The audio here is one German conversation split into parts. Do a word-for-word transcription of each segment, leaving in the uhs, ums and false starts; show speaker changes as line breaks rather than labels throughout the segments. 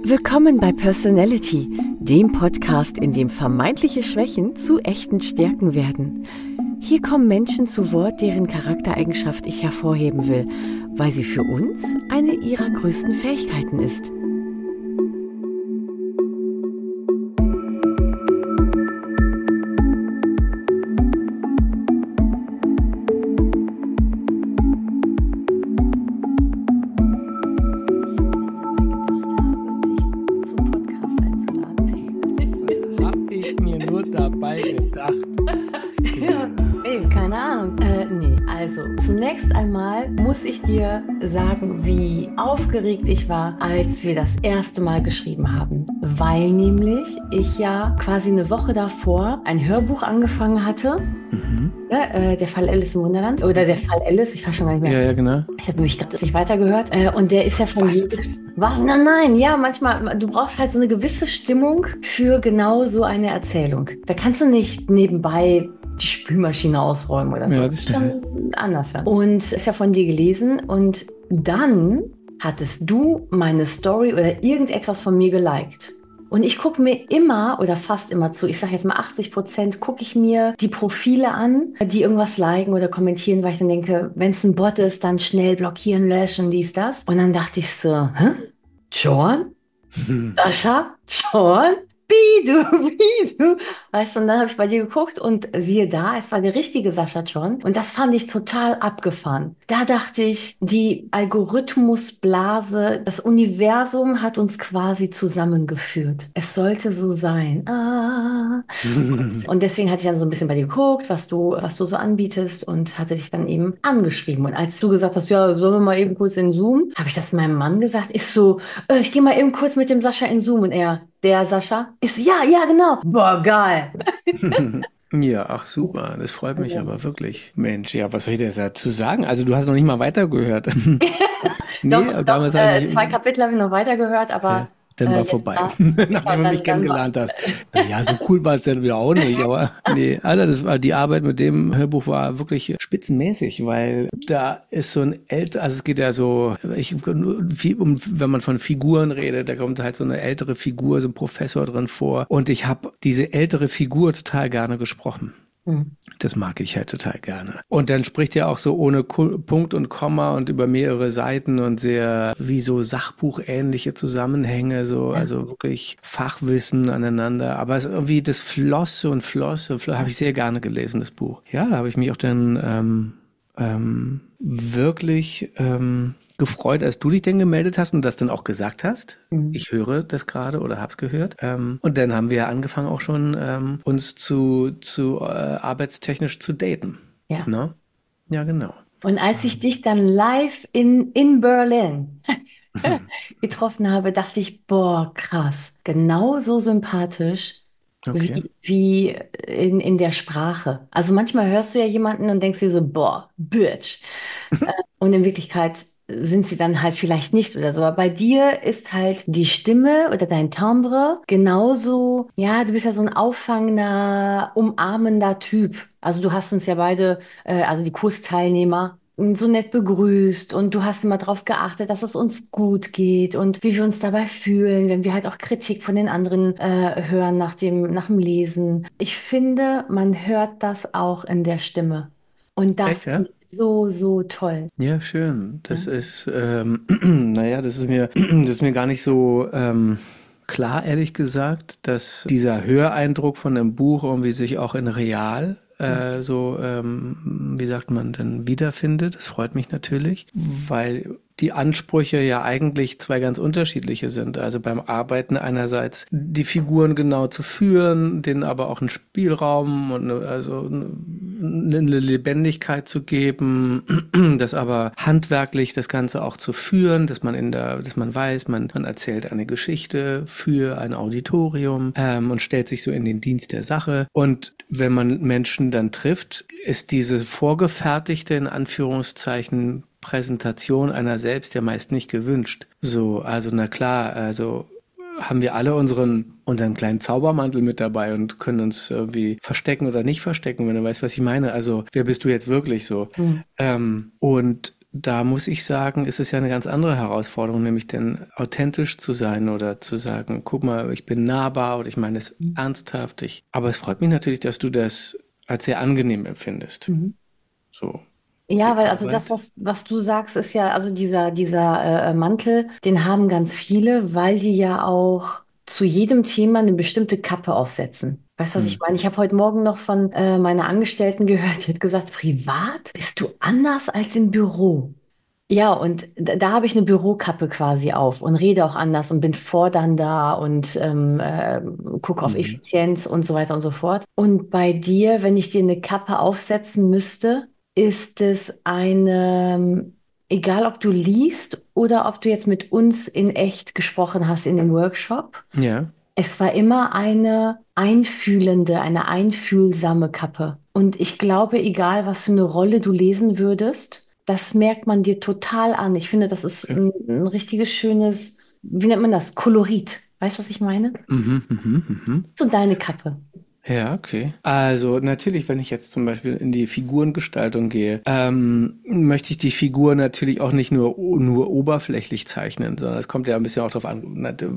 Willkommen bei Personality, dem Podcast, in dem vermeintliche Schwächen zu echten Stärken werden. Hier kommen Menschen zu Wort, deren Charaktereigenschaft ich hervorheben will, weil sie für uns eine ihrer größten Fähigkeiten ist.
Zunächst einmal muss ich dir sagen, wie aufgeregt ich war, als wir das erste Mal geschrieben haben. Weil nämlich ich ja quasi eine Woche davor ein Hörbuch angefangen hatte. Mhm. Ja, äh, der Fall Alice im Wunderland. Oder der Fall Alice, ich weiß schon gar nicht mehr.
Ja, ja, genau.
Ich habe nämlich gerade nicht weitergehört. Äh, und der ist ja von... Was? Was? Nein, nein. Ja, manchmal, du brauchst halt so eine gewisse Stimmung für genau so eine Erzählung. Da kannst du nicht nebenbei die Spülmaschine ausräumen oder so.
Ja, das
kann anders werden. Und ist ja von dir gelesen und dann hattest du meine Story oder irgendetwas von mir geliked. Und ich gucke mir immer oder fast immer zu, ich sage jetzt mal achtzig Prozent, gucke ich mir die Profile an, die irgendwas liken oder kommentieren, weil ich dann denke, wenn es ein Bot ist, dann schnell blockieren, löschen, dies, das. Und dann dachte ich so, hä? John? Sascha? John? Wie du, wie du. Weißt du, und dann habe ich bei dir geguckt und siehe da, es war der richtige Sascha John. Und das fand ich total abgefahren. Da dachte ich, die Algorithmusblase, das Universum hat uns quasi zusammengeführt. Es sollte so sein. Ah. Und deswegen hatte ich dann so ein bisschen bei dir geguckt, was du, was du so anbietest und hatte dich dann eben angeschrieben. Und als du gesagt hast, ja, sollen wir mal eben kurz in Zoom, habe ich das meinem Mann gesagt, ist so, äh, ich gehe mal eben kurz mit dem Sascha in Zoom. Und er, der Sascha? Ich so, ja, ja, genau. Boah, geil.
Ja, ach super, das freut mich ja. aber wirklich. Mensch, ja, was soll ich denn dazu sagen? Also du hast noch nicht mal weitergehört.
nee, doch, doch äh, zwei Kapitel habe ich noch weitergehört, aber...
Ja. Dann war äh, vorbei, ja, nachdem du mich kennengelernt hast. Naja, so cool war es dann wieder auch nicht, aber nee, Alter, das war, die Arbeit mit dem Hörbuch war wirklich spitzenmäßig, weil da ist so ein älter, also es geht ja so, ich, um, wenn man von Figuren redet, da kommt halt so eine ältere Figur, so ein Professor drin vor und ich habe diese ältere Figur total gerne gesprochen. Das mag ich halt total gerne. Und dann spricht er auch so ohne Punkt und Komma und über mehrere Seiten und sehr wie so sachbuchähnliche Zusammenhänge, so, also wirklich Fachwissen aneinander. Aber es irgendwie, das floss und floss und floss, habe ich sehr gerne gelesen, das Buch. Ja, da habe ich mich auch dann ähm, ähm, wirklich ähm, gefreut, als du dich denn gemeldet hast und das dann auch gesagt hast. Mhm. Ich höre das gerade oder hab's gehört. Ähm, und dann haben wir angefangen auch schon ähm, uns zu, zu äh, arbeitstechnisch zu daten.
Ja.
Ne? Ja, genau.
Und als ich dich dann live in, in Berlin getroffen habe, dachte ich, boah, krass, genauso sympathisch
okay.
wie, wie in, in der Sprache. Also manchmal hörst du ja jemanden und denkst dir so, boah, Bitch. Und in Wirklichkeit sind sie dann halt vielleicht nicht oder so. Aber bei dir ist halt die Stimme oder dein Timbre genauso, ja, du bist ja so ein auffangender, umarmender Typ. Also du hast uns ja beide, äh, also die Kursteilnehmer, so nett begrüßt und du hast immer darauf geachtet, dass es uns gut geht und wie wir uns dabei fühlen, wenn wir halt auch Kritik von den anderen äh, hören nach dem, nach dem Lesen. Ich finde, man hört das auch in der Stimme. Und das
Echt, ja?
so, so toll.
Ja, schön. Das ja. ist, ähm, naja, das ist mir, das ist mir gar nicht so ähm, klar, ehrlich gesagt, dass dieser Höreindruck von dem Buch irgendwie sich auch in real äh, so, ähm, wie sagt man denn, wiederfindet. Das freut mich natürlich, weil die Ansprüche ja eigentlich zwei ganz unterschiedliche sind. Also beim Arbeiten einerseits die Figuren genau zu führen, denen aber auch einen Spielraum und eine, also eine Lebendigkeit zu geben, das aber handwerklich das Ganze auch zu führen, dass man in der, dass man weiß, man, man erzählt eine Geschichte für ein Auditorium ähm, und stellt sich so in den Dienst der Sache. Und wenn man Menschen dann trifft, ist diese vorgefertigte, in Anführungszeichen, Präsentation einer selbst ja meist nicht gewünscht. So, also na klar, also haben wir alle unseren, unseren kleinen Zaubermantel mit dabei und können uns irgendwie verstecken oder nicht verstecken, wenn du weißt, was ich meine. Also, wer bist du jetzt wirklich so? Mhm. Ähm, und da muss ich sagen, ist es ja eine ganz andere Herausforderung, nämlich denn authentisch zu sein oder zu sagen, guck mal, ich bin nahbar oder ich meine es ernsthaft. Ich, aber es freut mich natürlich, dass du das als sehr angenehm empfindest.
Mhm.
So,
Ja,
die
weil also das,
Arbeit.
was, was du sagst, ist ja, also dieser, dieser äh, Mantel, den haben ganz viele, weil die ja auch zu jedem Thema eine bestimmte Kappe aufsetzen. Weißt du, was
Hm.
ich meine? Ich habe heute Morgen noch von äh, meiner Angestellten gehört, die hat gesagt, privat bist du anders als im Büro. Ja, und da, da habe ich eine Bürokappe quasi auf und rede auch anders und bin fordernder und ähm, äh, gucke auf
Mhm.
Effizienz und so weiter und so fort. Und bei dir, wenn ich dir eine Kappe aufsetzen müsste, ist es eine, egal ob du liest oder ob du jetzt mit uns in echt gesprochen hast in dem Workshop,
Ja,
es war immer eine einfühlende, eine einfühlsame Kappe. Und ich glaube, egal was für eine Rolle du lesen würdest, das merkt man dir total an. Ich finde, das ist
okay.
ein, ein richtiges schönes, wie nennt man das? Kolorit. Weißt du, was ich meine?
Mhm, mhm, mhm.
So deine Kappe.
Ja, okay. Also natürlich, wenn ich jetzt zum Beispiel in die Figurengestaltung gehe, ähm, möchte ich die Figur natürlich auch nicht nur, nur oberflächlich zeichnen, sondern es kommt ja ein bisschen auch darauf an, na, d-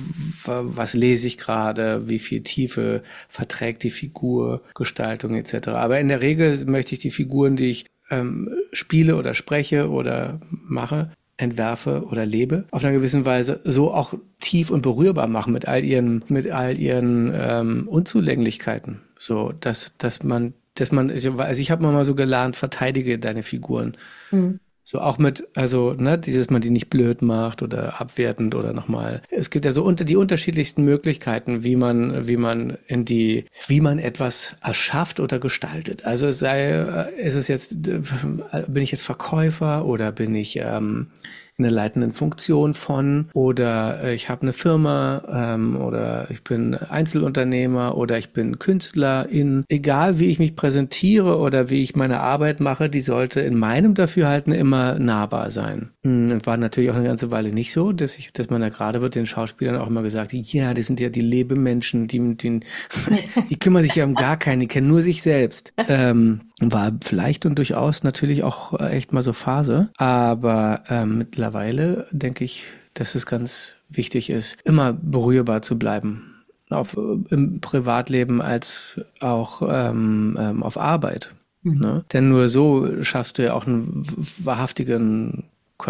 w- was lese ich gerade, wie viel Tiefe verträgt die Figurgestaltung et cetera. Aber in der Regel möchte ich die Figuren, die ich ähm, spiele oder spreche oder mache, entwerfe oder lebe, auf einer gewissen Weise so auch tief und berührbar machen mit all ihren, mit all ihren ähm, Unzulänglichkeiten. So, dass, dass man, dass man, also ich habe mal so gelernt, verteidige deine Figuren.
Hm.
So auch mit, also, ne, dieses man die nicht blöd macht oder abwertend oder nochmal. Es gibt ja so unter die unterschiedlichsten Möglichkeiten, wie man, wie man in die, wie man etwas erschafft oder gestaltet. Also es sei, äh, ist es jetzt, äh, bin ich jetzt Verkäufer oder bin ich ähm, in einer leitenden Funktion von oder äh, ich habe eine Firma ähm, oder ich bin Einzelunternehmer oder ich bin Künstlerin. Egal wie ich mich präsentiere oder wie ich meine Arbeit mache, die sollte in meinem Dafürhalten immer nahbar sein. Und war natürlich auch eine ganze Weile nicht so, dass ich, dass man da gerade wird den Schauspielern auch immer gesagt, ja, das sind ja die Lebemenschen, die, die, die kümmern sich ja um gar keinen, die kennen nur sich selbst. Ähm, war vielleicht und durchaus natürlich auch echt mal so Phase, aber ähm, mittlerweile denke ich, dass es ganz wichtig ist, immer berührbar zu bleiben. Auf, im Privatleben als auch ähm, ähm, auf Arbeit.
Mhm.
Ne? Denn nur so schaffst du ja auch einen wahrhaftigen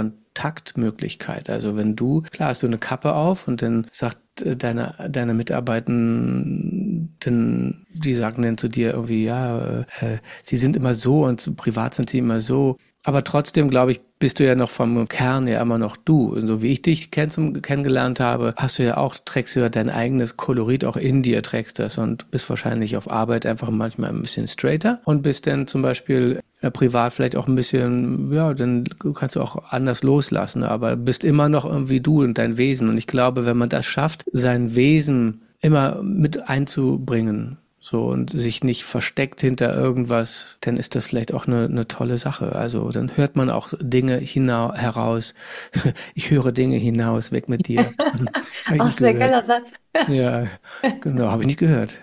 Kontaktmöglichkeit. Also wenn du, klar hast du eine Kappe auf und dann sagt äh, deine, deine Mitarbeitenden, die sagen dann zu dir irgendwie, ja, äh, sie sind immer so und so, privat sind sie immer so. Aber trotzdem, glaube ich, bist du ja noch vom Kern ja immer noch du. Und so wie ich dich kenn kennengelernt habe, hast du ja auch, trägst du ja dein eigenes Kolorit auch in dir, trägst das und bist wahrscheinlich auf Arbeit einfach manchmal ein bisschen straighter und bist dann zum Beispiel äh, privat vielleicht auch ein bisschen, ja, dann kannst du auch anders loslassen, aber bist immer noch irgendwie du und dein Wesen. Und ich glaube, wenn man das schafft, sein Wesen immer mit einzubringen, so und sich nicht versteckt hinter irgendwas, dann ist das vielleicht auch eine, eine tolle Sache. Also dann hört man auch Dinge hina heraus. Ich höre Dinge hinaus, weg mit dir. Habe ich
Ach,
nicht
sehr geiler
gehört.
Satz.
Ja, genau, habe ich nicht gehört.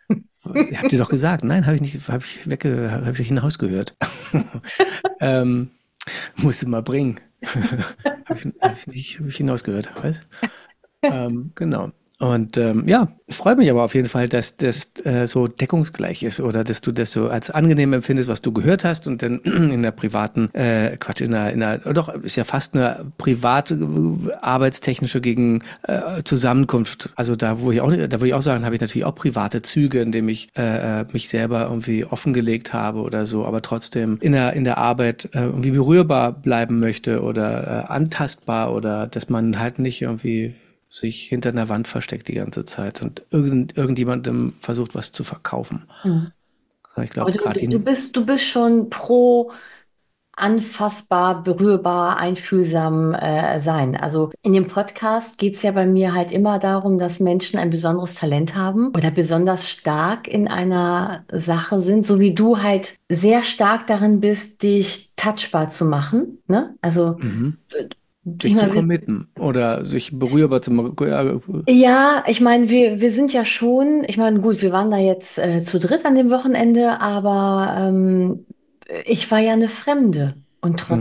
Habt ihr doch gesagt? Nein, habe ich nicht, habe ich wegge, habe ich hinaus gehört. ähm, musste mal bringen. habe ich, hab ich nicht, habe ich hinausgehört, weißt? Ähm, genau. Und ähm, ja, es freut mich aber auf jeden Fall, dass das äh, so deckungsgleich ist oder dass du das so als angenehm empfindest, was du gehört hast und dann in der privaten, äh, Quatsch, in der, in der, doch, ist ja fast eine private, äh, arbeitstechnische gegen äh, Zusammenkunft. Also da, wo ich auch, da würde ich auch sagen, habe ich natürlich auch private Züge, in denen ich äh, mich selber irgendwie offengelegt habe oder so, aber trotzdem in der, in der Arbeit äh, irgendwie berührbar bleiben möchte oder äh, antastbar oder dass man halt nicht irgendwie sich hinter einer Wand versteckt die ganze Zeit und irgend, irgendjemandem versucht, was zu verkaufen.
Mhm.
Ich
Aber
glaube,
du,
gerade
du
ihn.
bist, du bist schon pro anfassbar, berührbar, einfühlsam äh, sein. Also in dem Podcast geht es ja bei mir halt immer darum, dass Menschen ein besonderes Talent haben oder besonders stark in einer Sache sind, so wie du halt sehr stark darin bist, dich touchbar zu machen. Ne? Also
Mhm.
ich
Sich zu
meine, wir,
committen oder sich berührbar zu machen. Ja,
ja, ich meine, wir, wir sind ja schon, ich meine, gut, wir waren da jetzt äh, zu dritt an dem Wochenende, aber ähm, ich war ja eine Fremde und
mhm.
trotzdem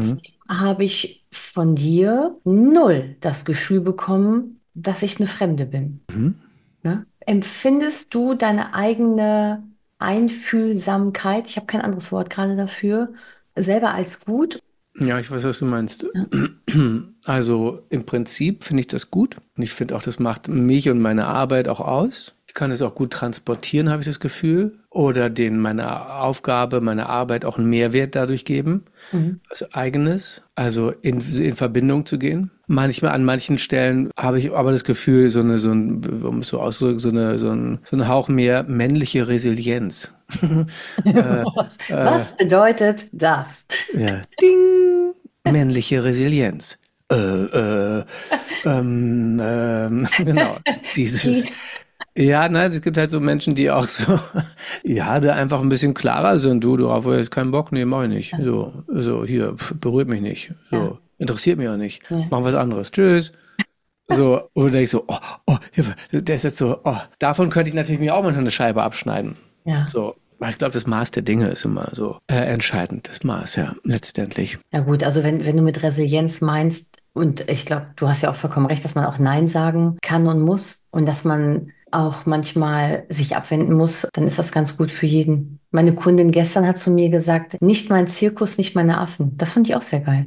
habe ich von dir null das Gefühl bekommen, dass ich eine Fremde bin.
Mhm.
Ne? Empfindest du deine eigene Einfühlsamkeit, ich habe kein anderes Wort gerade dafür, selber als gut?
Ja, ich weiß, was du meinst.
Ja.
Also im Prinzip finde ich das gut. Und ich finde auch, das macht mich und meine Arbeit auch aus. Ich kann es auch gut transportieren, habe ich das Gefühl. Oder den meiner Aufgabe, meiner Arbeit auch einen Mehrwert dadurch geben.
Mhm.
Was Eigenes. Also in, in Verbindung zu gehen. Manchmal, an manchen Stellen habe ich aber das Gefühl, so eine, so ein, um es so auszudrücken, so eine, so ein, so ein Hauch mehr männliche Resilienz. äh,
Was,
äh,
was bedeutet das?
ja. Ding! Männliche Resilienz. Äh, äh, ähm, ähm, genau. Dieses. Ja, nein, es gibt halt so Menschen, die auch so, ja, da einfach ein bisschen klarer sind. Du, darauf habe ich keinen Bock, nee, mach ich nicht. So, so, hier, pf, berührt mich nicht. So,
Ja.
interessiert mich auch nicht.
Ja.
Mach was anderes. Tschüss. So, oder denke ich so, oh, oh, Hilfe, der ist jetzt so, oh, davon könnte ich natürlich mir auch mal eine Scheibe abschneiden.
Ja.
So, weil ich glaube, das Maß der Dinge ist immer so äh, entscheidend, das Maß, ja, letztendlich.
Ja gut, also wenn, wenn du mit Resilienz meinst, und ich glaube, du hast ja auch vollkommen recht, dass man auch Nein sagen kann und muss und dass man auch manchmal sich abwenden muss, dann ist das ganz gut für jeden. Meine Kundin gestern hat zu mir gesagt, nicht mein Zirkus, nicht meine Affen. Das fand ich auch sehr geil.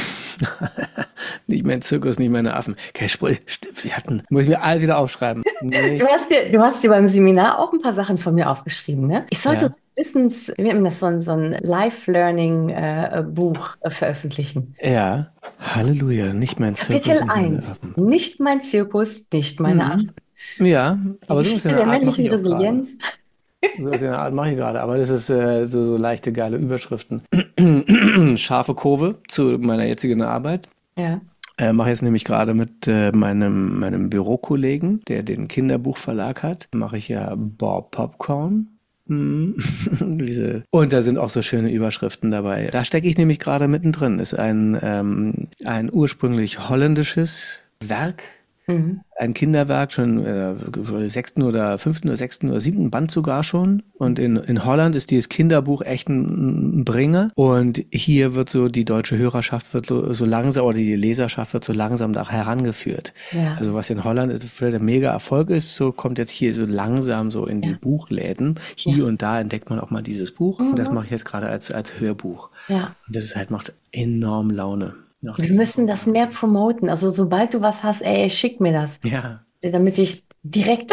Nicht mein Zirkus, nicht meine Affen. Okay, Sprich, wir hatten, muss ich mir all wieder aufschreiben. Nicht,
Du hast dir, du hast dir beim Seminar auch ein paar Sachen von mir aufgeschrieben, ne? Ich sollte
ja.
so ein Wissens, wie nennt man das, so ein, so ein Life-Learning-Buch äh, veröffentlichen.
Ja, Halleluja, nicht mein Zirkus,
Kapitel
nicht meine
eins:
Affen.
Nicht mein Zirkus, nicht meine Affen.
Mhm. Ja,
Die
aber sowas in
Geschichte
der
der
Art mache
männlichen
ich auch gerade.
Resilienz.
Sowas in der Art mache ich gerade, aber das ist äh, so, so leichte, geile Überschriften. Scharfe Kurve zu meiner jetzigen Arbeit.
Ja.
Äh, mache jetzt nämlich gerade mit äh, meinem, meinem Bürokollegen, der den Kinderbuchverlag hat, mache ich ja Bob Popcorn. Hm. Diese. Und da sind auch so schöne Überschriften dabei. Da stecke ich nämlich gerade mittendrin. Ist ein, ähm, ein ursprünglich holländisches Werk.
Mhm.
Ein Kinderwerk, schon äh, sechsten oder fünften oder sechsten oder siebten Band sogar schon. Und in, in Holland ist dieses Kinderbuch echt ein, ein Bringer. Und hier wird so die deutsche Hörerschaft wird so, so langsam, oder die Leserschaft wird so langsam da herangeführt.
Ja.
Also was in Holland vielleicht ein mega Erfolg ist, so kommt jetzt hier so langsam so in die
Ja.
Buchläden. Hier
Ja.
und da entdeckt man auch mal dieses Buch.
Mhm.
Und das mache ich jetzt gerade als, als Hörbuch.
Ja.
Und das ist halt, macht enorm Laune. Noch
Wir müssen das mehr promoten. Also sobald du was hast, ey, schick mir das,
Ja.
damit ich direkt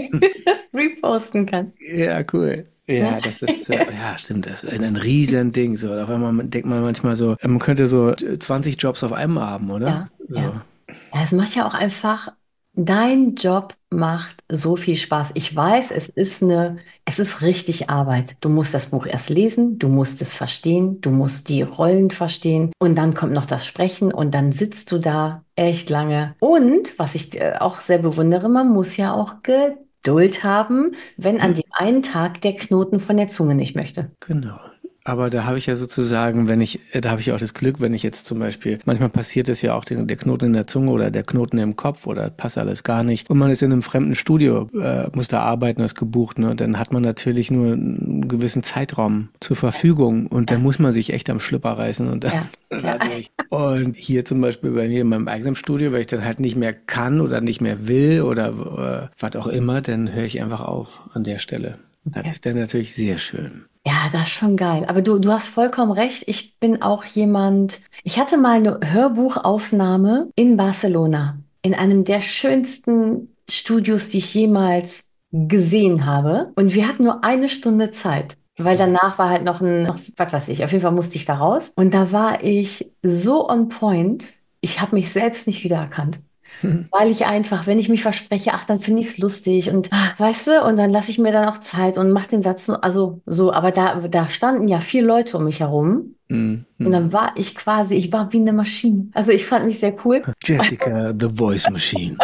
reposten kann.
Ja, cool. Ja,
Ne?
das ist, äh, ja, stimmt, das ist ein, ein Riesending. So. Auf einmal denkt man manchmal so, man könnte so zwanzig Jobs auf einmal haben, oder?
Ja,
So.
ja. Ja, es macht ja auch einfach, dein Job macht so viel Spaß. Ich weiß, es ist eine, es ist richtig Arbeit. Du musst das Buch erst lesen, du musst es verstehen, du musst die Rollen verstehen und dann kommt noch das Sprechen und dann sitzt du da echt lange. Und was ich äh, auch sehr bewundere, man muss ja auch Geduld haben, wenn an dem einen Tag der Knoten von der Zunge nicht möchte.
Genau. Aber da habe ich ja sozusagen, wenn ich, da habe ich auch das Glück, wenn ich jetzt zum Beispiel, manchmal passiert es ja auch den, der Knoten in der Zunge oder der Knoten im Kopf oder passt alles gar nicht. Und man ist in einem fremden Studio, äh, muss da arbeiten, ist gebucht, ne? Und dann hat man natürlich nur einen gewissen Zeitraum zur Verfügung und dann muss man sich echt am Schlüpper reißen und dann
Ja.
da durch. Und hier zum Beispiel bei mir in meinem eigenen Studio, weil ich dann halt nicht mehr kann oder nicht mehr will oder äh, was auch immer, dann höre ich einfach auf an der Stelle. Das ist dann natürlich sehr schön.
Ja, das ist schon geil. Aber du, du hast vollkommen recht. Ich bin auch jemand, ich hatte mal eine Hörbuchaufnahme in Barcelona, in einem der schönsten Studios, die ich jemals gesehen habe. Und wir hatten nur eine Stunde Zeit, weil danach war halt noch ein, noch, was weiß ich, auf jeden Fall musste ich da raus. Und da war ich so on point, ich habe mich selbst nicht wiedererkannt. Weil ich einfach, wenn ich mich verspreche, ach, dann finde ich es lustig und weißt du, und dann lasse ich mir dann auch Zeit und mache den Satz, so- also so, aber da, da standen ja vier Leute um mich herum
Mhm.
und dann war ich quasi, ich war wie eine Maschine. Also ich fand mich sehr cool.
Jessica, the Voice Machine.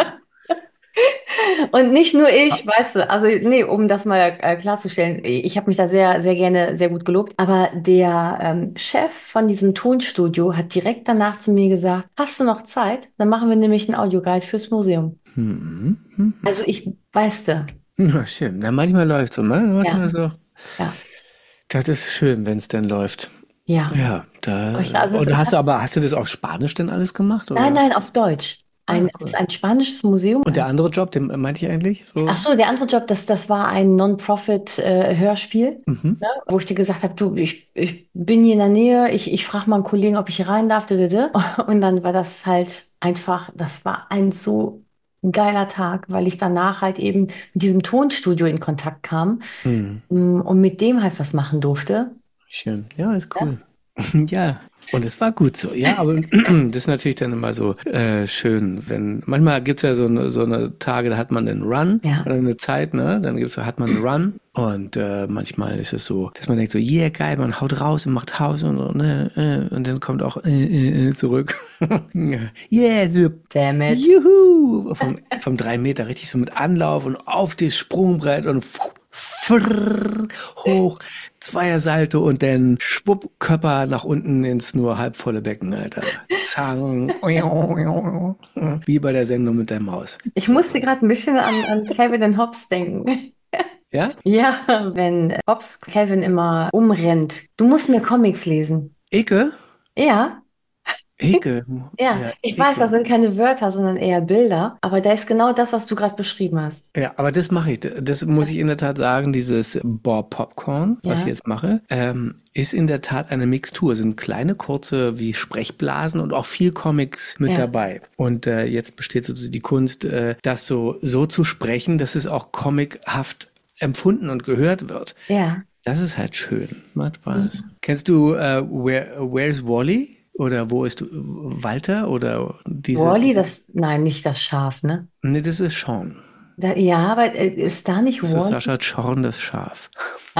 Und nicht nur ich, weißt du, also nee, um das mal äh, klarzustellen, ich habe mich da sehr, sehr gerne, sehr gut gelobt, aber der ähm, Chef von diesem Tonstudio hat direkt danach zu mir gesagt, hast du noch Zeit? Dann machen wir nämlich einen Audioguide fürs Museum.
Mhm. Mhm.
Also ich, weißt du,
Ja, schön. Na, manchmal läuft es so, ne? Manchmal
ja,
so.
ja.
Das ist schön, wenn es denn läuft.
Ja.
Ja, da.
Also
und hast du aber, hast du das auf Spanisch denn alles gemacht? Oder?
Nein, nein, auf Deutsch. Ein,
Ah, cool.
Es ist ein spanisches Museum.
Und der andere Job, den meinte ich eigentlich so?
Ach so, der andere Job, das, das war ein Non-Profit-Hörspiel,
Mhm.
ne, wo ich dir gesagt habe, du, ich, ich bin hier in der Nähe, ich, ich frage mal einen Kollegen, ob ich hier rein darf. dödödö. Und dann war das halt einfach, das war ein so geiler Tag, weil ich danach halt eben mit diesem Tonstudio in Kontakt kam,
Hm.
mm, und mit dem halt was machen durfte.
Schön. Ja, ist
Ja.
cool. Ja. Und es war gut so, ja, aber das ist natürlich dann immer so äh, schön, wenn, manchmal gibt's ja so eine, so eine Tage, da hat man einen Run,
Ja.
oder eine Zeit, ne, dann gibt's, hat man einen Run und äh, manchmal ist es so, dass man denkt so, yeah, geil, man haut raus und macht Haus und, und, äh, und dann kommt auch äh, äh, zurück. Yeah, so,
Damn it.
juhu, vom, vom drei Meter richtig so mit Anlauf und auf das Sprungbrett und frrr, hoch, Zweiersalto und dann schwupp, Körper nach unten ins nur halbvolle Becken, Alter. Zang. Wie bei der Sendung mit der Maus.
Ich musste gerade ein bisschen an, an Calvin and Hobbes denken.
Ja?
Ja, wenn Hobbes Calvin immer umrennt. Du musst mir Comics lesen.
Eke?
Ja,
Eke.
ja. Ich weiß, das sind keine Wörter, sondern eher Bilder. Aber da ist genau das, was du gerade beschrieben hast.
Ja, aber das mache ich. Das muss ich in der Tat sagen, dieses Bob Popcorn, was
Ja.
ich jetzt mache, ähm, ist in der Tat eine Mixtur. Es sind kleine, kurze wie Sprechblasen und auch viel Comics mit
Ja.
dabei. Und äh, jetzt besteht sozusagen die Kunst, äh, das so, so zu sprechen, dass es auch comichaft empfunden und gehört wird.
Ja.
Das ist halt schön. Macht Spaß. Kennst du äh, Where, Where's Wally? Oder wo ist Walter? Oder diese,
Wally,
diese
das, nein, nicht das Schaf, ne?
Nee, das ist Sean.
Da, ja, aber äh, ist da nicht
Das ist
Wally?
Sascha Zorn, das Schaf.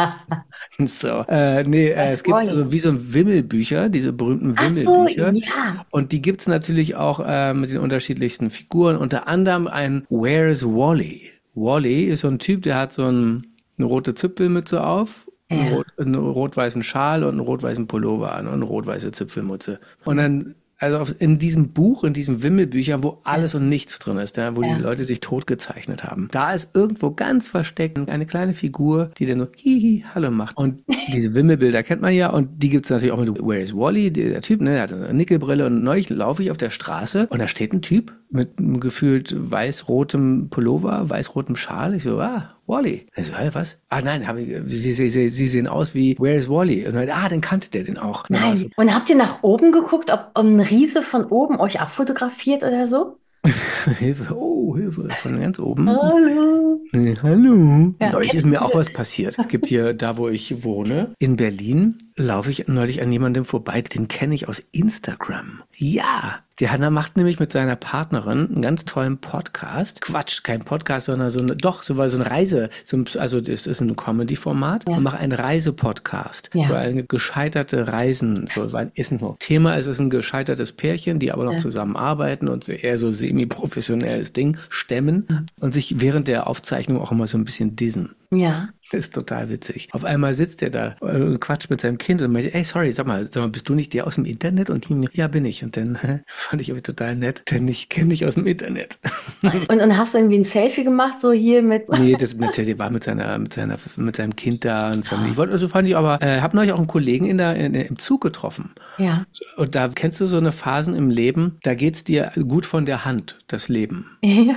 So, äh, nee, äh,
Was
es gibt
Wally?
so wie so ein Wimmelbücher, diese berühmten
Ach so,
Wimmelbücher.
ja.
Und die gibt's natürlich auch äh, mit den unterschiedlichsten Figuren. Unter anderem ein Where's Wally? Wally ist so ein Typ, der hat so ein, eine rote Zipfelmütze auf, einen,
Ja.
rot, einen rot-weißen Schal und einen rot-weißen Pullover an und eine rot-weiße Zipfelmütze. Und dann, also auf, in diesem Buch, in diesen Wimmelbüchern, wo alles und nichts drin ist, ja, wo
Ja.
die Leute sich totgezeichnet haben, da ist irgendwo ganz versteckt eine kleine Figur, die dann nur hihi, hallo macht. Und diese Wimmelbilder kennt man ja und die gibt's natürlich auch mit Where is Wally, der Typ, ne, der hat eine Nickelbrille und neulich laufe ich auf der Straße und da steht ein Typ mit einem gefühlt weiß-rotem Pullover, weiß-rotem Schal. Ich so, ah, Wally. Ich so, hä, was? Ah, nein, hab ich, sie, sie, sie, sie sehen aus wie Where is Wally? Und dann, ah, dann kannte der den auch. Und dann war
Nein.
so,
Und habt ihr nach oben geguckt, ob ein Riese von oben euch abfotografiert oder so?
Hilfe, oh, Hilfe, von ganz oben.
Hallo.
Nee, hallo.
Ja.
Neulich ist mir auch was passiert. Es gibt hier, da wo ich wohne, in Berlin, laufe ich neulich an jemandem vorbei, den kenne ich aus Instagram. Ja, der Hanna macht nämlich mit seiner Partnerin einen ganz tollen Podcast. Quatsch, kein Podcast, sondern so eine, doch, so, so eine Reise, so ein, also das ist ein Comedy-Format
Ja.
und macht einen Reisepodcast.
Ja.
So eine gescheiterte Reisen, so ein, ist nicht nur Thema, es ist ein gescheitertes Pärchen, die aber noch
Ja.
zusammenarbeiten und so eher so semi-professionelles Ding stemmen und sich während der Aufzeichnung auch immer so ein bisschen dissen.
Ja.
Das ist total witzig. Auf einmal sitzt er da und quatscht mit seinem Kind und meint, ey, sorry, sag mal, sag mal, bist du nicht der aus dem Internet? Und die, ja, bin ich. Und dann hä, fand ich aber total nett, denn ich kenne dich aus dem Internet.
Und, und hast du irgendwie ein Selfie gemacht, so hier mit.
Nee, das natürlich, der war mit seiner, mit seiner, mit seinem Kind da und Familie. Ich wollte, also fand ich aber, äh, hab neulich auch einen Kollegen in der, in, im Zug getroffen.
Ja.
Und da kennst du so eine Phasen im Leben, da geht's dir gut von der Hand, das Leben.
Ja.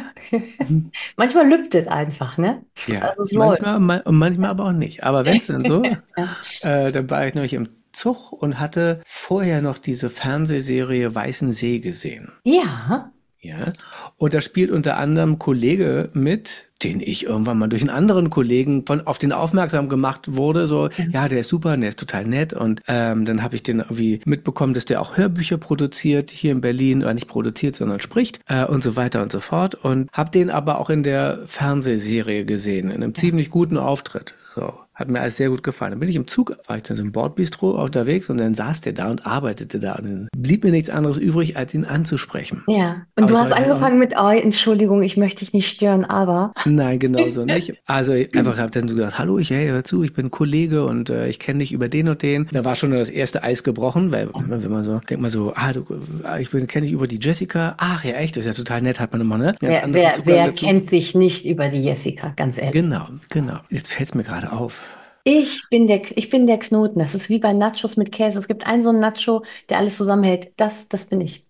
Manchmal lübt es einfach, ne?
Ja,
Also es läuft.
manchmal, ma- und manchmal aber auch nicht. Aber wenn es dann so,
Ja.
äh, dann war ich neulich im Zug und hatte vorher noch diese Fernsehserie Weißen See gesehen.
Ja.
Ja, und da spielt unter anderem ein Kollege mit, den ich irgendwann mal durch einen anderen Kollegen von auf den aufmerksam gemacht wurde, so, ja, der ist super, der ist total nett und ähm, dann habe ich den irgendwie mitbekommen, dass der auch Hörbücher produziert hier in Berlin, oder nicht produziert, sondern spricht äh, und so weiter und so fort und habe den aber auch in der Fernsehserie gesehen, in einem ziemlich guten Auftritt, so. Hat mir alles sehr gut gefallen. Dann bin ich im Zug, war ich dann so im Bordbistro unterwegs und dann saß der da und arbeitete da. Und dann blieb mir nichts anderes übrig, als ihn anzusprechen.
Ja. Und
Aber
du
ich
hast
wollte
angefangen mit, oh, Entschuldigung, ich möchte dich nicht stören, aber.
Nein, genau so nicht. Also ich einfach habe dann so gesagt, hallo, ich hey, hör zu, ich bin Kollege und äh, ich kenne dich über den und den. Da war schon das erste Eis gebrochen, weil wenn man so denkt man so, ah, du, ich bin kenne ich über die Jessica. Ach ja, echt, das ist ja total nett, hat man immer, ne? Ganz
Wer,
anderen
wer,
Zugang
wer
dazu.
kennt sich nicht über die Jessica, ganz ehrlich.
Genau, genau. Jetzt fällt's mir gerade auf.
Ich bin der, ich bin der Knoten. Das ist wie bei Nachos mit Käse. Es gibt einen so einen Nacho, der alles zusammenhält. Das, das bin ich.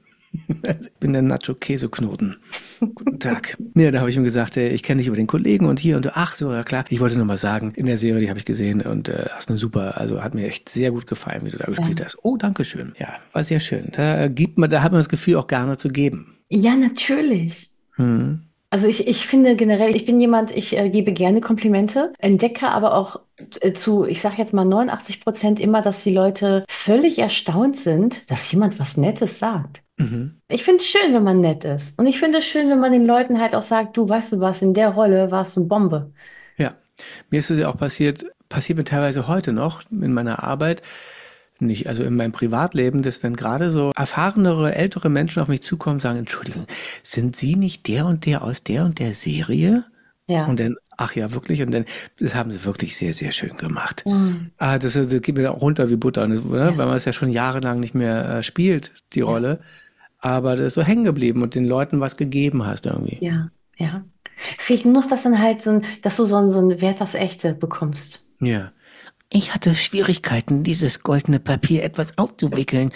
Ich bin der Nacho-Käseknoten. Guten Tag. Ja, da habe ich ihm gesagt, ey, ich kenne dich über den Kollegen und hier und da. Ach so, ja klar. Ich wollte nur mal sagen, in der Serie, die habe ich gesehen und äh, hast eine super, also hat mir echt sehr gut gefallen, wie du da gespielt
Ja.
hast. Oh, danke schön. Ja, war sehr schön. Da gibt man, da hat man das Gefühl, auch gerne zu geben.
Ja, natürlich.
Hm.
Also ich, ich finde generell, ich bin jemand, ich äh, gebe gerne Komplimente, entdecke aber auch äh, zu, ich sage jetzt mal neunundachtzig Prozent immer, dass die Leute völlig erstaunt sind, dass jemand was Nettes sagt.
Mhm.
Ich finde es schön, wenn man nett ist. Und ich finde es schön, wenn man den Leuten halt auch sagt, du, weißt du was, in der Rolle warst du Bombe.
Ja, mir ist es ja auch passiert, passiert mir teilweise heute noch in meiner Arbeit, nicht, also in meinem Privatleben, dass dann gerade so erfahrenere, ältere Menschen auf mich zukommen und sagen, Entschuldigung, sind Sie nicht der und der aus der und der Serie?
Ja.
Und dann, ach ja, wirklich? Und dann, das haben sie wirklich sehr, sehr schön gemacht.
Mhm.
Ah, das, das geht mir auch runter wie Butter, und das, ne,
Ja.
weil man es ja schon jahrelang nicht mehr äh, spielt, die Rolle. Aber das ist so hängen geblieben und den Leuten was gegeben hast irgendwie.
Ja, ja. Fehlt nur noch, dass dann halt so ein, dass du so ein, so ein Wert das Echte bekommst.
Ja. Ich hatte Schwierigkeiten, dieses goldene Papier etwas aufzuwickeln.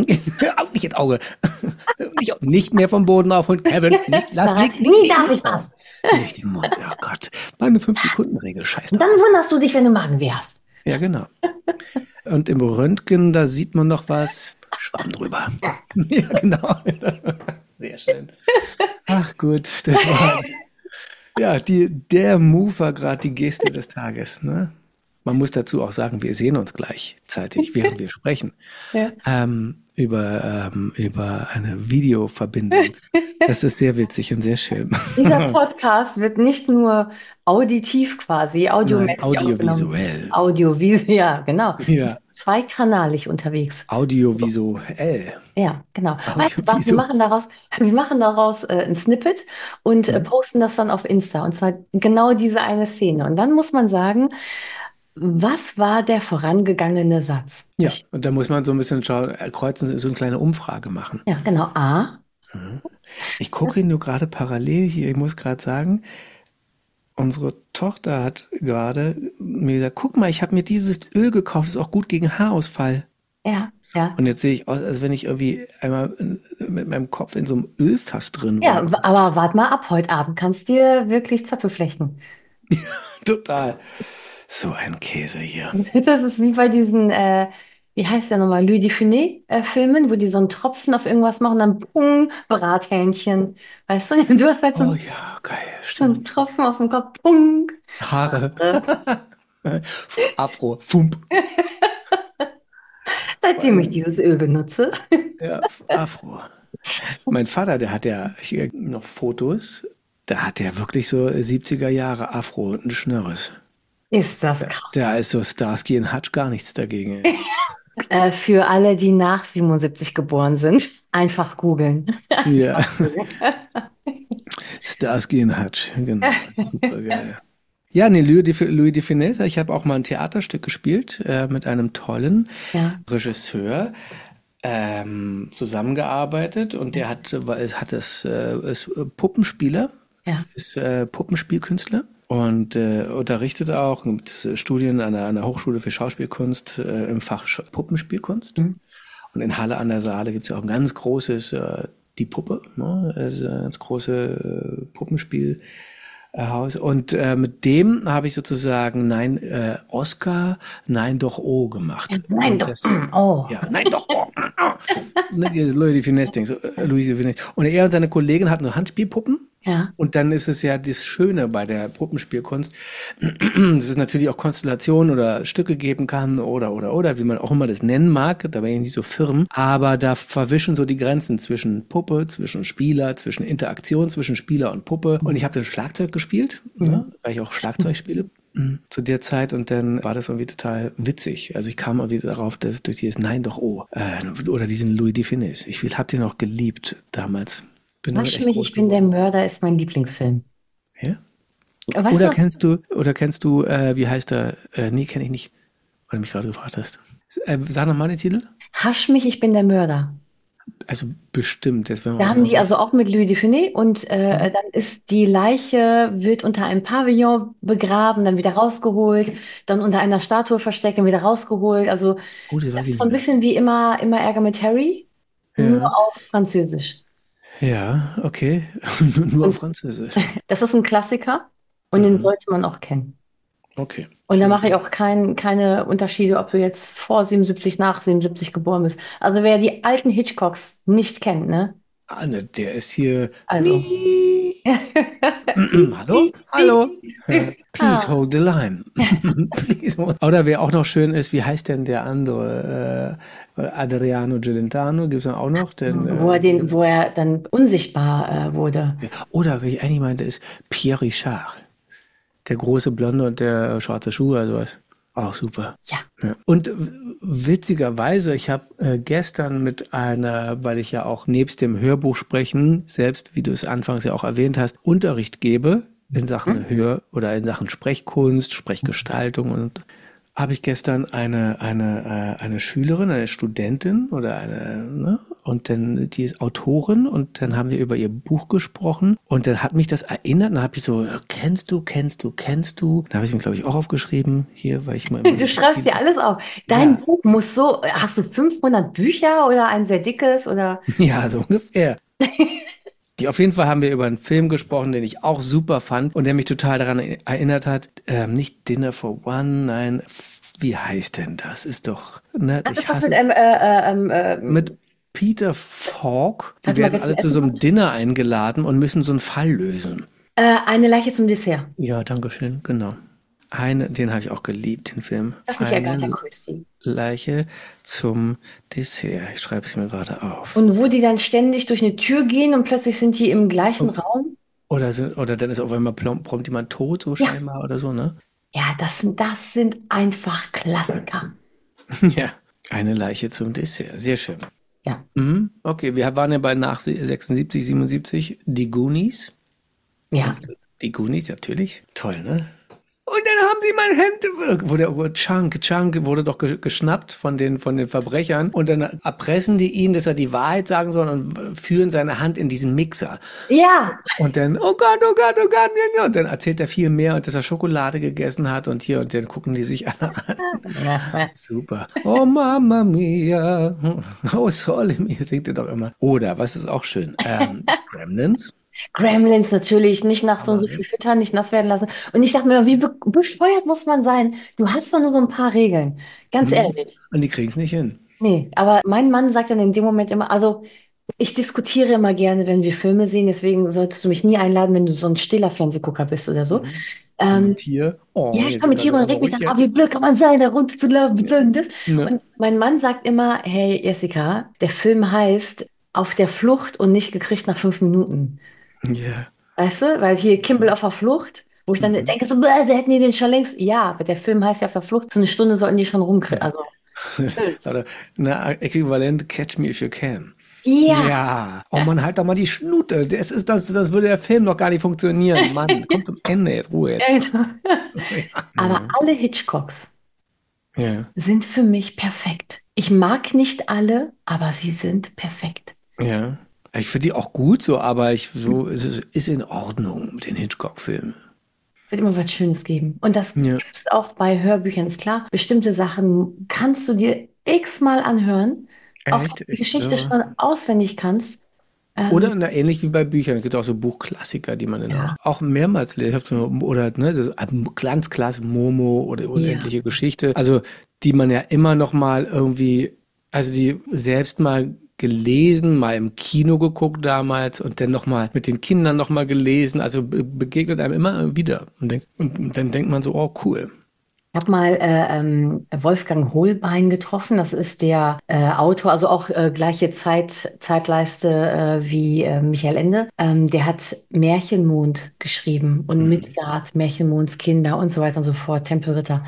Auch nicht ins Auge. Nicht, nicht mehr vom Boden auf und Kevin, nicht, lass
Nein,
lieg,
nie darf ich was.
Nicht den Mund. Oh Gott. Meine fünf-Sekunden-Regel, scheiß
Und
drauf.
dann wunderst du dich, wenn du Magenweh hast.
Ja, genau. Und im Röntgen, da sieht man noch was. Schwamm drüber. Ja, genau. Sehr schön. Ach gut, das war, ja, die, der Move war gerade die Geste des Tages, ne? Man muss dazu auch sagen, wir sehen uns gleichzeitig, während wir sprechen,
Ja.
ähm, über, ähm, über eine Videoverbindung. Das ist sehr witzig und sehr schön.
Dieser Podcast wird nicht nur auditiv quasi,
Nein,
audiomäßig aufgenommen.
audiovisuell.
Audiovisuell, ja, genau.
Ja,
Zweikanalig unterwegs.
audiovisuell.
Ja, genau. Weißt du was, wir
Audiovisuell.
machen daraus, wir machen daraus äh, ein Snippet und äh,
Mhm.
posten das dann auf Insta. Und zwar genau diese eine Szene. Und dann muss man sagen, was war der vorangegangene Satz?
Ja,
Ich,
und da muss man so ein bisschen schauen, äh, kreuzen, so eine kleine Umfrage machen.
ja, genau. A.
Ich gucke ihn nur gerade parallel hier. Ich muss gerade sagen, unsere Tochter hat gerade mir gesagt, guck mal, ich habe mir dieses Öl gekauft, das ist auch gut gegen Haarausfall.
Ja, ja.
Und jetzt sehe ich aus, als wenn ich irgendwie einmal mit meinem Kopf in so einem Ölfass drin
Ja,
war.
w- aber wart mal ab, heute Abend kannst du dir wirklich Zöpfe flechten.
Total. So ein Käse hier.
Das ist wie bei diesen, äh, wie heißt der nochmal, Louis de Funès-Filmen, wo die so einen Tropfen auf irgendwas machen, dann pung, Brathähnchen. Weißt du, du hast halt so
Oh
einen,
ja, geil,
so einen
stimmt.
Tropfen auf dem Kopf, pung.
Haare. Afro. Fump.
Seitdem ich dieses Öl benutze.
Ja, Afro. Mein Vater, der hat ja hier noch Fotos. Da hat der wirklich so siebziger Jahre Afro und ein Schnörres.
Ist das krass.
Da ist so Starsky und Hutch gar nichts dagegen. ey.
Äh, für alle, die nach siebenundsiebzig geboren sind, einfach googeln.
Ja. Starsky und Hutch, genau. Super geil. Ja, nee, Louis de, Louis de Funès, ich habe auch mal ein Theaterstück gespielt äh, mit einem tollen
Ja.
Regisseur ähm, zusammengearbeitet und der hat, weil es hat es äh, ist Puppenspieler,
Ja.
ist äh, Puppenspielkünstler und äh, unterrichtet auch mit Studien an der, an der Hochschule für Schauspielkunst äh, im Fach Sch- Puppenspielkunst.
Mhm.
Und in Halle an der Saale gibt es ja auch ein ganz großes, äh, die Puppe, ne? Also ein ganz große äh, Puppenspielhaus. Und äh, mit dem habe ich sozusagen Nein, äh, Oscar, Nein doch Oh gemacht.
Nein,
Und
doch.
das,
Oh.
ja, nein doch Oh. Ne, die Louis de Funès-Ding, so, äh, Louis de Funès. Und er und seine Kollegin hatten so Handspielpuppen.
Ja.
Und dann ist es ja das Schöne bei der Puppenspielkunst, dass es natürlich auch Konstellationen oder Stücke geben kann oder, oder, oder, wie man auch immer das nennen mag, da bin ich nicht so firm, aber da verwischen so die Grenzen zwischen Puppe, zwischen Spieler, zwischen Interaktion zwischen Spieler und Puppe. Und ich habe dann Schlagzeug gespielt, ne, weil ich auch Schlagzeug spiele mm, zu der Zeit und dann war das irgendwie total witzig. Also ich kam mal wieder darauf, dass durch dieses Nein doch Oh äh, oder diesen Louis de Funès. Ich habe den auch geliebt damals. Bin damit
Wasch
echt
mich,
groß
ich bin der
geworden.
Mörder ist mein Lieblingsfilm.
Ja?
Weißt
Oder
du,
kennst du, oder kennst du, äh, wie heißt der? Äh, nee, kenne ich nicht, weil du mich gerade gefragt hast. Äh, sag nochmal den Titel.
Hasch mich, ich bin der Mörder.
Also bestimmt. Jetzt werden wir
Da
auch
haben die
noch.
also auch mit Louis de Funès und äh, dann ist die Leiche, wird unter einem Pavillon begraben, dann wieder rausgeholt, dann unter einer Statue versteckt, dann wieder rausgeholt. Also
Oh, das weiß
das
ich
ist so
nicht
ein
mehr.
bisschen wie immer, immer Ärger mit Harry, nur
Ja,
auf Französisch.
ja, okay. Nur auf
Und
Französisch.
das ist ein Klassiker und den
Mhm.
sollte man auch kennen.
Okay,
Und da
schön.
mache ich auch kein, keine Unterschiede, ob du jetzt vor siebenundsiebzig, nach siebenundsiebzig geboren bist. Also wer die alten Hitchcocks nicht kennt, ne?
Ah, ne, der ist hier.
Also.
Mie.
Piep,
Hallo?
piep,
Hallo?
piep.
Äh, Please
Ah.
hold the line. Please hold. Oder wer auch noch schön ist, wie heißt denn der andere? Äh, Adriano Celentano gibt es auch noch. Den,
Wo er
äh,
den, wo er dann unsichtbar äh, wurde.
ja. Oder wer ich eigentlich meinte, ist Pierre Richard. Der große Blonde und der schwarze Schuh oder sowas. Auch super.
Ja.
Ja. Und w- witzigerweise, ich habe äh, gestern mit einer, weil ich ja auch nebst dem Hörbuch sprechen, selbst wie du es anfangs ja auch erwähnt hast, Unterricht gebe in Sachen
Hm?
Hör- oder in Sachen Sprechkunst, Sprechgestaltung und habe ich gestern eine, eine, äh, eine Schülerin, eine Studentin oder eine, ne? Und dann, die ist Autorin und dann haben wir über ihr Buch gesprochen und dann hat mich das erinnert und dann habe ich so, kennst du, kennst du, kennst du? Da habe ich mir, glaube ich, auch aufgeschrieben hier, weil ich mal immer
Du
so
schreibst dir
Notizen.
alles auf. Dein
Ja,
Buch muss so, hast du fünfhundert Bücher oder ein sehr dickes oder?
ja, so ungefähr. Die, auf jeden Fall haben wir über einen Film gesprochen, den ich auch super fand und der mich total daran erinnert hat. Ähm, nicht Dinner for One, nein, f- wie heißt denn das? Ist doch, ne,
Hat das
ich
was mit
hasse
ähm, äh, äh, ähm,
mit
ähm,
Peter Falk. Die
warte mal,
werden
ganz zum
alle zu
Essen
so einem
kommen?
Dinner eingeladen und müssen so einen Fall lösen.
Äh, eine Leiche zum Dessert.
Ja, danke schön, genau. Eine, den habe ich auch geliebt, den Film.
Das ist nicht Agatha
Eine
Christie.
Leiche zum Dessert. Ich schreibe es mir gerade auf.
Und wo die dann ständig durch eine Tür gehen und plötzlich sind die im gleichen Raum.
Oder, sind, oder dann ist auf einmal plom- prompt jemand tot, so
Ja,
scheinbar oder so, ne?
ja, das sind, das sind einfach Klassiker.
Ja. Eine Leiche zum Dessert. Sehr schön.
Ja.
Mhm. Okay, wir waren ja bei nach sechsundsiebzig, siebenundsiebzig. Die Goonies.
Ja.
Kennst du? Die Goonies, natürlich. Toll, ne? Und dann haben sie mein Hemd, wo der wo Chunk, Chunk wurde doch ge- geschnappt von den, von den Verbrechern und dann erpressen die ihn, dass er die Wahrheit sagen soll und führen seine Hand in diesen Mixer.
Ja.
Und dann, oh Gott, oh Gott, oh Gott, ja, ja. Und dann erzählt er viel mehr und dass er Schokolade gegessen hat und hier und dann gucken die sich alle an. Super. Oh Mamma Mia. Oh Sole Mia, singt er doch immer. Oder, was ist auch schön, ähm, Gremlins.
Gremlins natürlich, nicht nach so und
Aber,
so
ne?
viel füttern, nicht nass werden lassen. Und ich dachte mir, wie be bescheuert muss man sein? Du hast doch nur so ein paar Regeln. Ganz
Hm.
ehrlich.
Und die kriegen es nicht hin.
Nee, aber mein Mann sagt dann in dem Moment immer, also ich diskutiere immer gerne, wenn wir Filme sehen, deswegen solltest du mich nie einladen, wenn du so ein stiller Fernsehgucker bist oder so.
Mhm.
Ähm,
Kommentier. Oh,
ja, ich
jetzt wird
kommentiere
er
und
aber
reg mich
ruhig
dann auf, wie
jetzt.
blöd kann man sein, da runterzulaufen, wie soll denn das?
Ne?
Und mein Mann sagt immer, hey Jessica, der Film heißt Auf der Flucht und nicht gekriegt nach fünf Minuten.
Ja.
Weißt du? Weil hier Kimball auf der Flucht, wo ich dann
Mhm.
denke, so, bäh, sie hätten die den schon längst. Ja, aber der Film heißt ja auf der Flucht, so eine Stunde sollten die schon rumkriegen. Also, chill.
Oder, na, äquivalent Catch Me If You Can.
Ja,
Ja. Oh Mann, halt doch mal die Schnute. Das ist das, das würde der Film noch gar nicht funktionieren. Mann, kommt zum Ende jetzt. Ruhe
ja,
jetzt.
genau. Aber
Ja.
alle Hitchcocks
Ja.
sind für mich perfekt. Ich mag nicht alle, aber sie sind perfekt.
Ja. Ich finde die auch gut so, aber ich so, es ist, ist in Ordnung mit den Hitchcock-Filmen.
Wird immer was Schönes geben. Und das
Ja.
gibt es auch bei Hörbüchern, ist klar. Bestimmte Sachen kannst du dir x-mal anhören, auch wenn
Echt?
du die
Ich,
Geschichte
ja.
schon auswendig kannst. Ähm,
Oder na, ähnlich wie bei Büchern. Es gibt auch so Buchklassiker, die man dann auch,
ja,
auch mehrmals liest. Ich hab so- Oder ne, das ganz klasse Momo oder
ja.
Unendliche Geschichte. Also die man ja immer noch mal irgendwie, also die selbst mal gelesen, mal im Kino geguckt damals und dann noch mal mit den Kindern noch mal gelesen. Also be begegnet einem immer wieder. Und, denk, und, und dann denkt man so, oh cool.
Ich habe mal äh, ähm, Wolfgang Hohlbein getroffen. Das ist der äh, Autor, also auch äh, gleiche Zeit, Zeitleiste äh, wie äh, Michael Ende. Ähm, der hat Märchenmond geschrieben und
Mhm.
Midgard, Märchenmonds Kinder und so weiter und so fort, Tempelritter.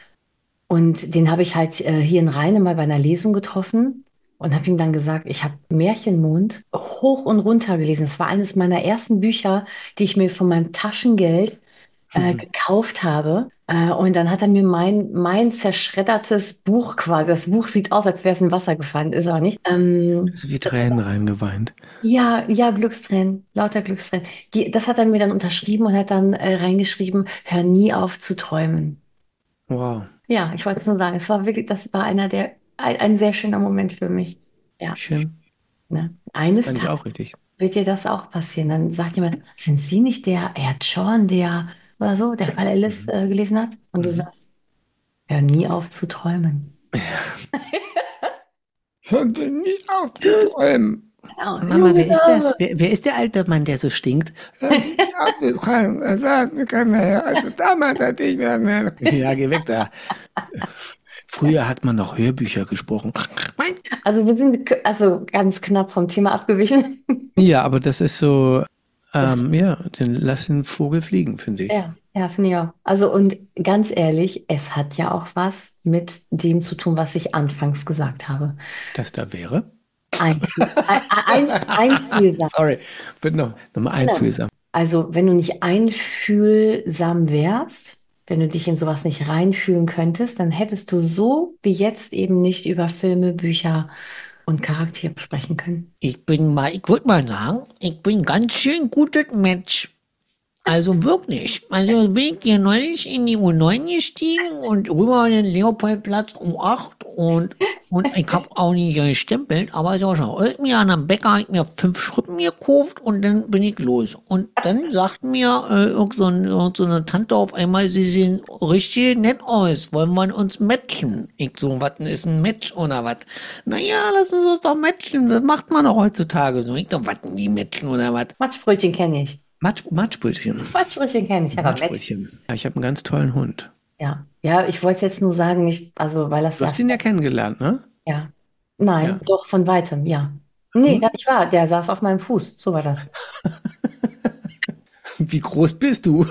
Und den habe ich halt äh, hier in Rheine mal bei einer Lesung getroffen und habe ihm dann gesagt, ich habe Märchenmond hoch und runter gelesen. Das war eines meiner ersten Bücher, die ich mir von meinem Taschengeld äh, gekauft habe. Äh, und dann hat er mir mein, mein zerschreddertes Buch quasi, das Buch sieht aus, als wäre es in Wasser gefallen, ist aber nicht. Ähm,
Also wie Tränen reingeweint.
ja, ja, Glückstränen, lauter Glückstränen. Die, das hat er mir dann unterschrieben und hat dann äh, reingeschrieben, hör nie auf zu träumen.
Wow.
Ja, ich wollte es nur sagen, es war wirklich, das war einer der, ein, ein sehr schöner Moment für mich. Ja,
Schön.
ne? Eines
Fand ich
Tages
auch richtig.
wird dir das auch passieren. Dann sagt jemand, sind Sie nicht der Herr John, der oder so, der Fall Alice
Mhm.
äh, gelesen hat? Und du
Mhm.
sagst, hör nie auf zu träumen.
Hören Sie nie auf zu träumen.
Genau.
Mama, wer ist das? Wer, wer ist der alte Mann, der so stinkt?
Hören Sie nie auf zu träumen. Das sagt keiner mehr. Also damals hatte ich mehr. Ja, geh weg da. Früher hat man noch Hörbücher gesprochen.
Also wir sind k- also ganz knapp vom Thema abgewichen.
Ja, aber das ist so, ähm, ja, den, lass den Vogel fliegen, finde ich.
Ja, ja, finde ich auch. Also und ganz ehrlich, es hat ja auch was mit dem zu tun, was ich anfangs gesagt habe.
Das da wäre.
Ein, ein, ein, einfühlsam.
Sorry, bitte noch, nochmal einfühlsam.
Also wenn du nicht einfühlsam wärst, wenn du dich in sowas nicht reinfühlen könntest, dann hättest du so wie jetzt eben nicht über Filme, Bücher und Charaktere sprechen können.
Ich bin mal, ich würde mal sagen, ich bin ganz schön gutes Mensch. Also wirklich. Also bin ich hier neulich in die U neun gestiegen und rüber an den Leopoldplatz um acht und, und ich habe auch nicht gestempelt, aber ist auch schon. Heute mir an einem Bäcker hab ich mir fünf Schrippen gekauft und dann bin ich los. Und dann sagt mir äh, irgend so, ein, irgend so eine Tante auf einmal, sie sehen richtig nett aus, wollen wir uns matchen? Ich so, was ist ein Match oder was? Naja, lassen Sie uns doch matchen, das macht man doch heutzutage so. Ich so, was denn die matchen oder was?
Matschbrötchen kenne ich.
Matsch, Matschbrötchen.
Matschbrötchen kenne ich, aber Matsch.
Matschbrötchen. Ja, ich habe einen ganz tollen Hund.
Ja, ja, ich wollte es jetzt nur sagen, nicht, also weil das
Du hast ihn ja kennengelernt, ne?
ja, nein,
Ja.
doch von weitem, ja. Nee,
Hm?
gar nicht wahr, der saß auf meinem Fuß, so war das.
Wie groß bist du?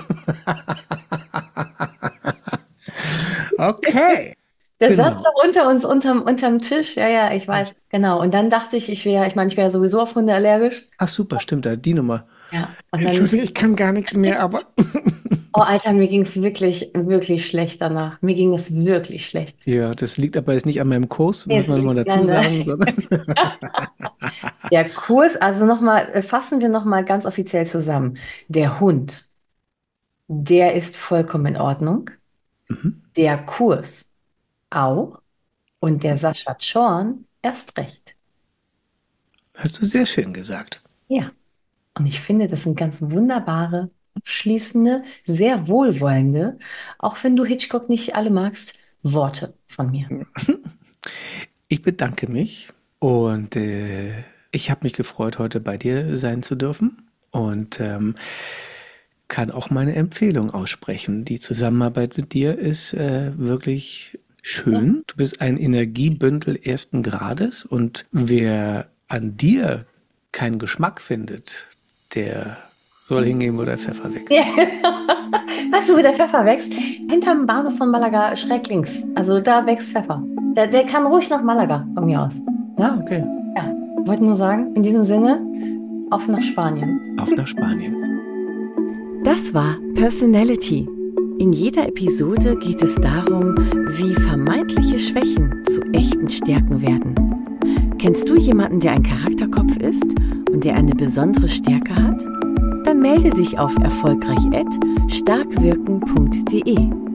Okay.
Der
Genau.
saß doch unter uns, unterm, unterm Tisch, ja, ja, ich weiß, genau. Und dann dachte ich, ich wäre, ich meine, ich wäre sowieso auf Hunde allergisch.
Ach super, stimmt, da die Nummer.
Ja, und dann,
Entschuldigung, ich kann gar nichts mehr, aber
oh Alter, mir ging es wirklich, wirklich schlecht danach. Mir ging es wirklich schlecht.
ja, das liegt aber jetzt nicht an meinem Kurs,
Nee,
muss
es
man mal
liegt-
dazu
nein,
sagen,
nein.
sondern
Der Kurs, also nochmal, fassen wir nochmal ganz offiziell zusammen. Der Hund, der ist vollkommen in Ordnung.
Mhm.
Der Kurs auch. Und der Sascha Zorn erst recht.
Hast du sehr schön gesagt.
Ja. Und ich finde, das sind ganz wunderbare, abschließende, sehr wohlwollende, auch wenn du Hitchcock nicht alle magst, Worte von mir.
Ich bedanke mich und äh, ich habe mich gefreut, heute bei dir sein zu dürfen und ähm, kann auch meine Empfehlung aussprechen. Die Zusammenarbeit mit dir ist äh, wirklich schön. Du bist ein Energiebündel ersten Grades und wer an dir keinen Geschmack findet, der soll hingehen, wo der Pfeffer wächst.
Weißt du, wo der Pfeffer wächst? Hinterm Bahnhof von Malaga, schräg links. Also da wächst Pfeffer. Der, der kann ruhig nach Malaga, von mir aus.
Ah, okay.
Ja, wollte nur sagen, in diesem Sinne, auf nach Spanien.
Auf nach Spanien.
Das war Personality. In jeder Episode geht es darum, wie vermeintliche Schwächen zu echten Stärken werden. Kennst du jemanden, der ein Charakterkopf ist und der eine besondere Stärke hat? Dann melde dich auf erfolgreich at starkwirken punkt de.